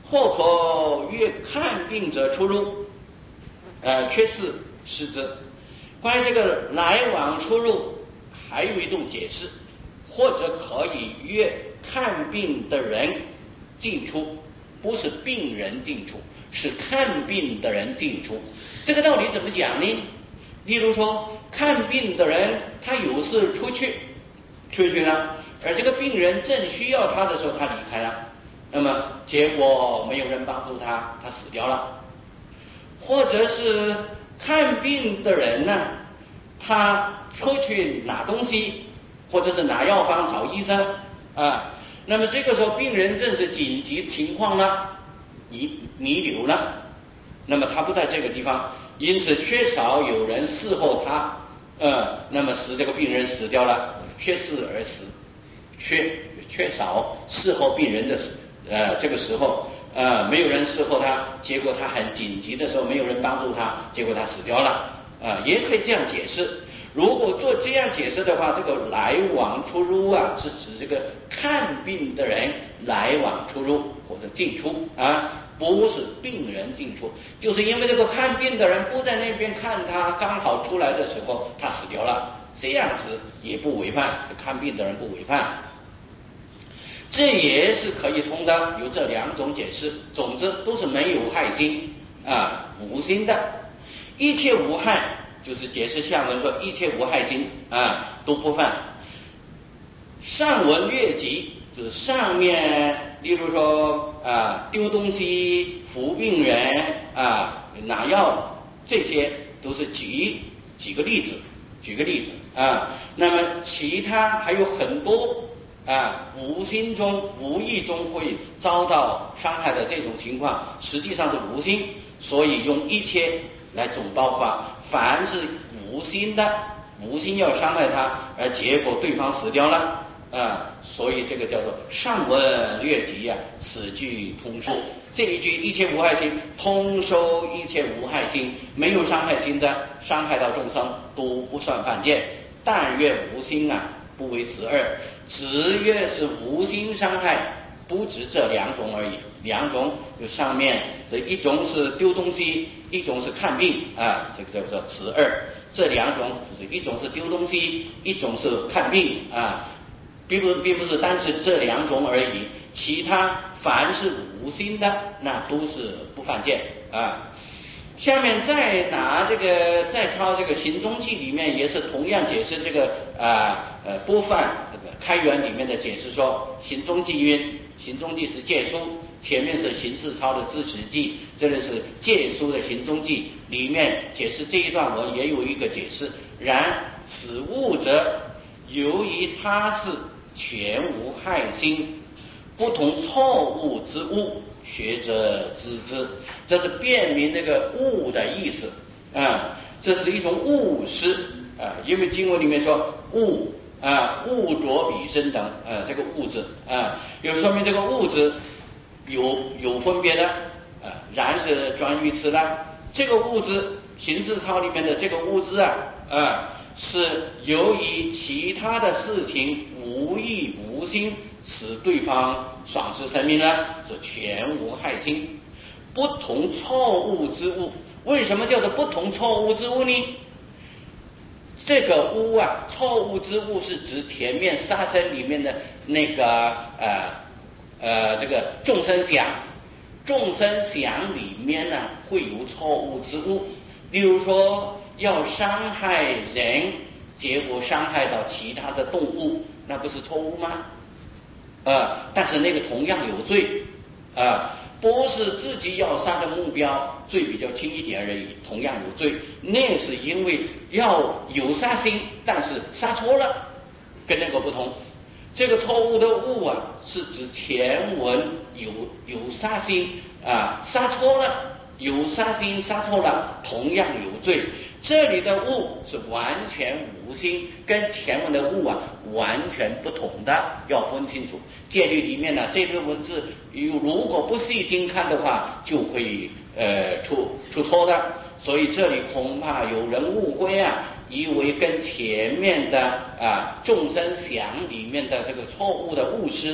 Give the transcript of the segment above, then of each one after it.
或可越看病者出入，却是失之。关于这个来往出入，还有一种解释，或者可以越看病的人进出，不是病人进出，是看病的人进出。这个道理怎么讲呢？例如说，看病的人他有事出去了，而这个病人正需要他的时候，他离开了，那么结果没有人帮助他，他死掉了。或者是看病的人呢，他出去拿东西，或者是拿药方找医生那么这个时候病人正是紧急情况了，弥留了，那么他不在这个地方，因此缺少有人伺候他，那么使这个病人死掉了，缺事而死，缺少伺候病人的这个时候没有人伺候他，结果他很紧急的时候没有人帮助他，结果他死掉了也可以这样解释。如果做这样解释的话，这个来往出入是指这个看病的人来往出入或者进出不是病人进出，就是因为这个看病的人不在那边看他，刚好出来的时候他死掉了，这样子也不违反，看病的人不违反，这也是可以通的，有这两种解释。总之都是没有害心无心的，一切无害，就是解释相文说一切无害心都不犯。上文略及，就是上面例如说丢东西、扶病人拿药，这些都是举个例子那么其他还有很多无心中无意中会遭到伤害的这种情况，实际上是无心，所以用一切来总包括，凡是无心的，无心要伤害他，而结果对方死掉了所以这个叫做上文略及此句通说。这一句一切无害心，通收一切无害心，没有伤害心的，伤害到众生都不算犯戒。但愿无心不为此二，只愿是无心伤害，不止这两种而已。两种就上面的一种是丢东西，一种是看病这个叫做此二。这两种就是一种是丢东西，一种是看病并不是单是这两种而已，其他凡是无心的那都是不犯戒下面再抄这个行踪记里面也是同样解释这个不犯这个开元里面的解释说，行踪记云，行踪记是戒书，前面是行事操的知识记，这里是戒书的行踪记，里面解释这一段文也有一个解释。然此物者，由于他是全无害心，不同错误之物，学者知之。这是辨明那个物的意思这是一种物师因为经文里面说物物着彼身等这个物字有说明这个物字有分别的然是专语词啦。这个物字行事操里面的这个物字是由于其他的事情无意无心使对方丧失生命呢，是全无害心。不同错误之物，为什么叫做不同错误之物呢？这个物错误之物是指前面杀生里面的那个这个众生想，众生想里面呢会有错误之物，例如说要伤害人，结果伤害到其他的动物，那不是错误吗？但是那个同样有罪不是自己要杀的目标，罪比较轻一点而已，同样有罪。那是因为要有杀心，但是杀错了，跟那个不同。这个错误的物是指前文有杀心杀错了，有杀心杀错了，同样有罪。这里的物是完全无心，跟前文的物完全不同的，要分清楚。戒律里面呢，这个文字如果不细心看的话，就会出错的。所以这里恐怕有人误会以为跟前面的众生想里面的这个错误的误失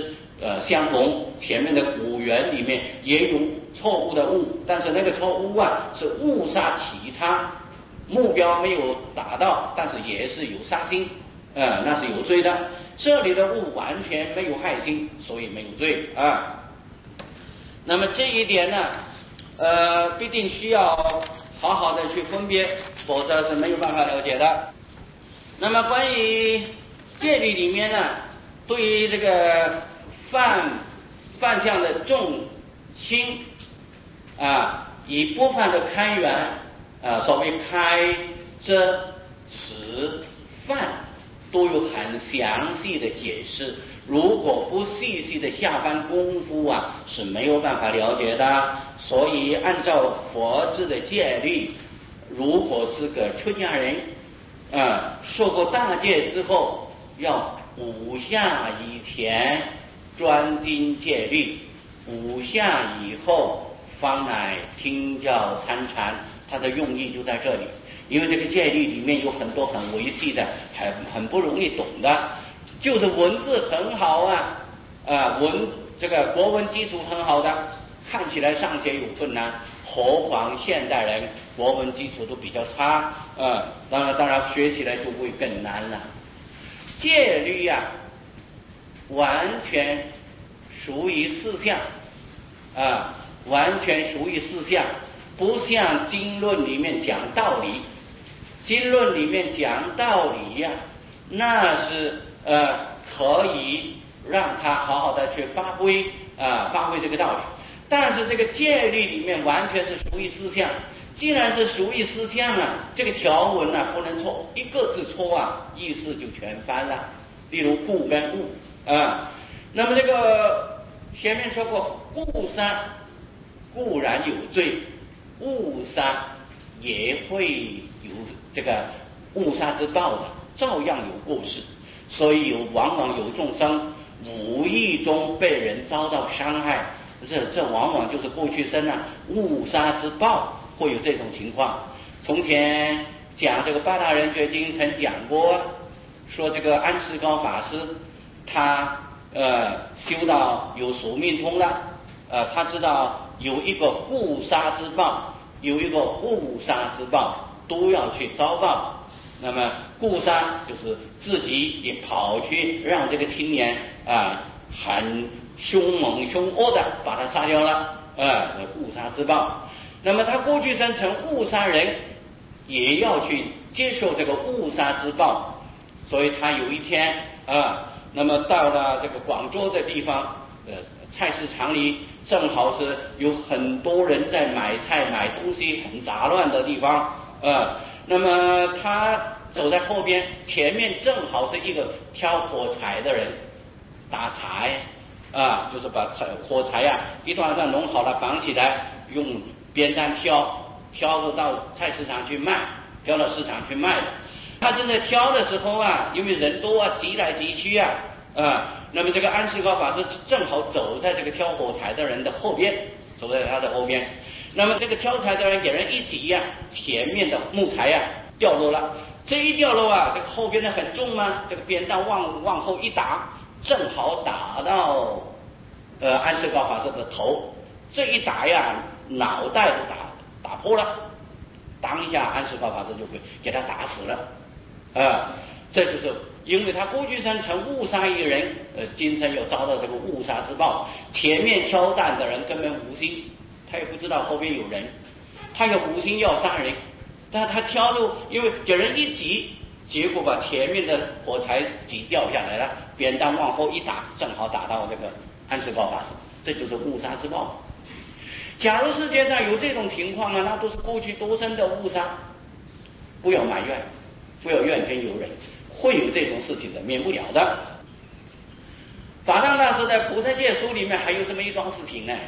相同，前面的古元里面也有错误的误，但是那个错误啊是误杀其他，目标没有达到，但是也是有杀心，那是有罪的。这里的误完全没有害心，所以没有罪啊。那么这一点呢，必定需要好好的去分别，否则是没有办法了解的。那么关于戒律里面呢，对于这个犯相的重轻以不犯的开源所谓开遮持犯都有很详细的解释，如果不细细的下番功夫啊是没有办法了解的。所以按照佛制的戒律，如果是个出家人受过大戒之后，要5下以前专精戒律，5下以后方乃听教参禅，它的用意就在这里。因为这个戒律里面有很多很维系的，很不容易懂的，就是文字很好这个国文基础很好的，看起来上学有困难，何况现代人国文基础都比较差，当然学起来就会更难了。戒律完全属于四项完全属于四项，不像经论里面讲道理。经论里面讲道理那是可以让他好好的去发挥这个道理。但是这个戒律里面完全是属于四项，既然是属于四项这个条文不能错，一个字错意思就全翻了。例如故跟误那么这个前面说过，误杀固然有罪，误杀也会有这个误杀之报的，照样有过失。所以往往有众生无意中被人遭到伤害，这往往就是过去生误杀之报，会有这种情况。从前讲这个八大人觉经曾讲过，说这个安世高法师他修到有宿命通了，他知道有一个故杀之报，有一个误杀之报，都要去遭报。那么故杀就是自己也跑去让这个青年很凶猛凶恶的把他杀掉了，误杀之报。那么他过去生成误杀人，也要去接受这个误杀之报。所以他有一天那么到了这个广州的地方，菜市场里正好是有很多人在买菜买东西，很杂乱的地方那么他走在后边，前面正好是一个挑火柴的人，打柴就是把火柴一段段弄好了绑起来，用扁担挑着到菜市场去卖，挑到市场去卖的。他正在挑的时候因为人多挤来挤去那么这个安世高法师正好走在这个挑火柴的人的后边，走在他的后边。那么这个挑柴的人给人一挤前面的木材掉落了，这一掉落这个后边的很重吗？这个扁担往后一打，正好打到安世高法师的头，这一打脑袋都打破了，当一下安世高法师就会给他打死了这就是因为他过去生成误杀一人，今生又遭到这个误杀之报。前面挑担的人根本无心，他也不知道后边有人，他也无心要杀人，但他挑入，因为给人一挤，结果把前面的火柴挤掉下来了，扁担往后一打，正好打到这个安世高法师，这就是误杀之报。假如世界上有这种情况那都是过去多生的误杀，不要埋怨，不要怨天尤人，会有这种事情的，免不了的。法藏大师在《菩萨戒书》里面还有这么一桩事情呢，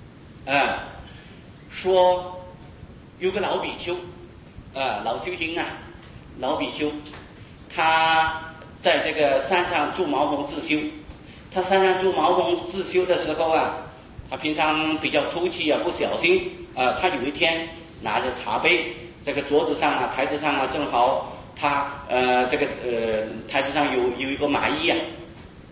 说有个老比丘，老修行老比丘，他在这个山上住茅棚自修。他山上住茅棚自修的时候他平常比较粗气不小心他有一天拿着茶杯，这个桌子上台子上正好他这个台子上有一个蚂蚁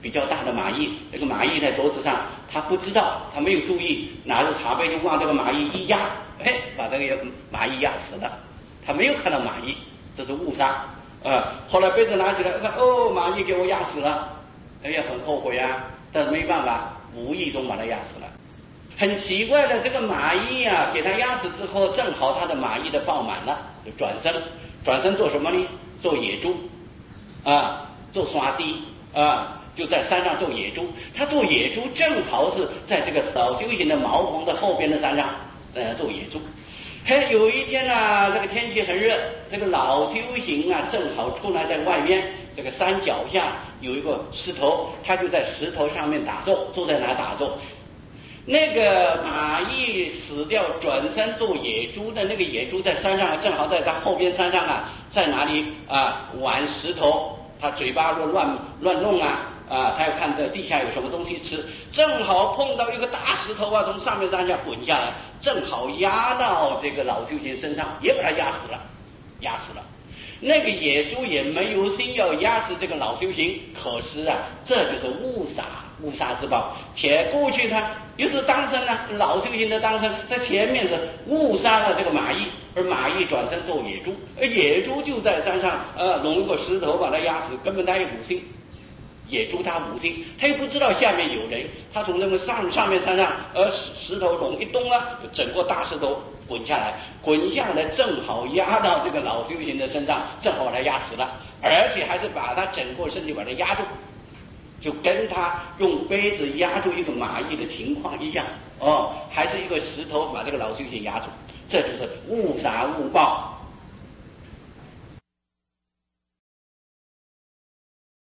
比较大的蚂蚁，这个蚂蚁在桌子上，他不知道，他没有注意，拿着茶杯就往这个蚂蚁一压，把这个蚂蚁压死了。他没有看到蚂蚁，这是误杀。后来杯子拿起来看，蚂蚁给我压死了，也很后悔啊，但是没办法，无意中把它压死了。很奇怪的，这个蚂蚁啊，给它压死之后，正好它的蚂蚁的爆满了，就转身做什么呢？做野猪做刷地就在山上做野猪。他做野猪正好是在这个老修行的茅棚的后边的山上做野猪。有一天呢，这个天气很热，这个老修行啊正好出来在外面这个山脚下有一个石头，他就在石头上面打坐，坐在那打坐。那个蚂蚁死掉转身做野猪的那个野猪在山上，正好在他后边山上在哪里玩石头，他嘴巴乱弄他要看这地下有什么东西吃，正好碰到一个大石头从上面山下滚下来，正好压到这个老修行身上，也把他压死了。那个野猪也没有心要压死这个老修行，可是这就是误杀之报。过去他又是当身老修行的当身，在前面是误杀了这个蚂蚁，而蚂蚁转身做野猪，而野猪就在山上弄一个石头把它压死，根本他也无心。野猪他无心，他又不知道下面有人，他从那个上面山上石头拢一动就整个大石头滚下来正好压到这个老修行的身上，正好把他压死了，而且还是把他整个身体把他压住，就跟他用杯子压住一个蚂蚁的情况一样还是一个石头把这个老修行压住，这就是误杀误报。